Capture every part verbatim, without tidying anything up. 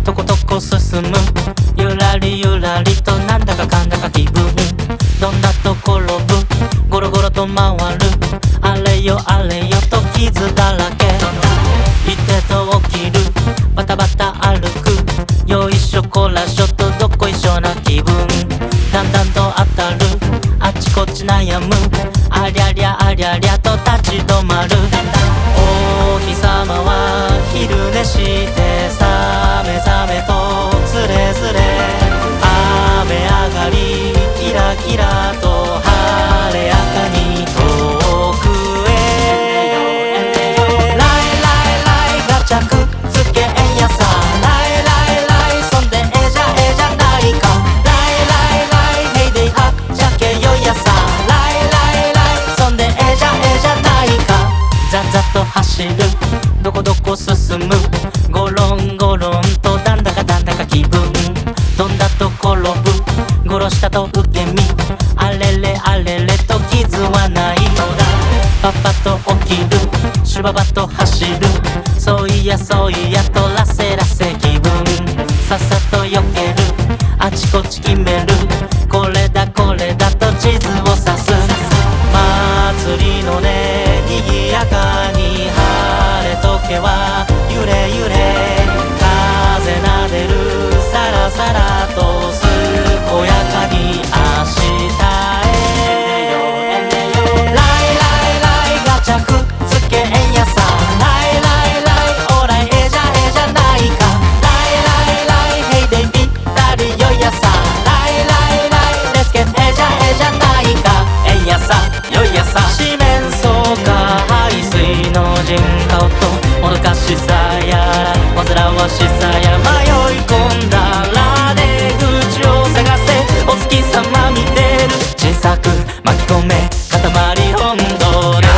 とことこ進む、ゆらりゆらりとなんだかかんだか気分、どんだと転ぶ、ゴロゴロと回る、あれよあれよと傷だらけ、いてと起きる、バタバタ歩く、よいしょこらしょとどっこいしょな気分、だんだんと当たる、あちこち悩む、ありゃりゃありゃりゃと立ち止まる。お日様は昼寝してさめざめとつれづれ、雨上がりキラキラと晴れやかに遠くへ、ライライライガチャくっつけんやさ、ライライライそんでえじゃえじゃないか、ライライライヘイデイはっちゃけよいやさ、ライライライそんでえじゃえじゃないか、ザザと走る、どこどこ進む、ゴロンゴロンとだんだかだんだか気分、どんだと転ぶ、殺したと受け身、あれれあれれと傷はないのだ、パパと起きる、シュババと走る、そういやそういやとラセラセ気分、さっさと避ける、あちこち決める、これだこれだと地図を指す、祭りのねにぎやかに晴れとけは揺れ揺れ、風なでるさらさらと健やかに明日へ、ライライライガチャくっつけんやさ、ライライライオーライえじゃえじゃないか、ライライライヘイデイぴったりよいやさ、ライライライレスケえじゃえじゃないか、えんやさよいやさ、四面楚歌排水の人顔ともどかしさやら煩わしさや迷い込んだら出口を探せ、お月様見てる、小さく巻き込め塊温度で、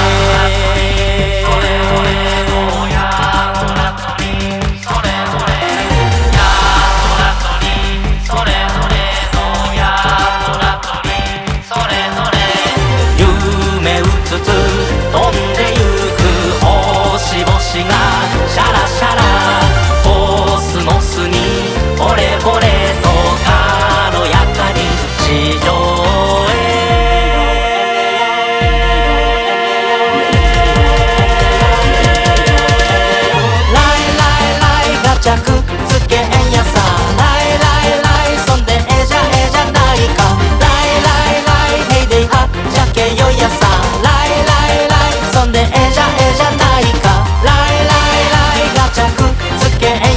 夢うつつ飛んでゆく星々がシャラシャラ、コスモスに惚れ惚れと軽やかに地上くっつけんやさ、ライライライそんでえじゃえじゃないか、ライライライヘイデイはっちゃけよいやさ、ライライライそんでえじゃえじゃないか、ライライライガチャくっつけん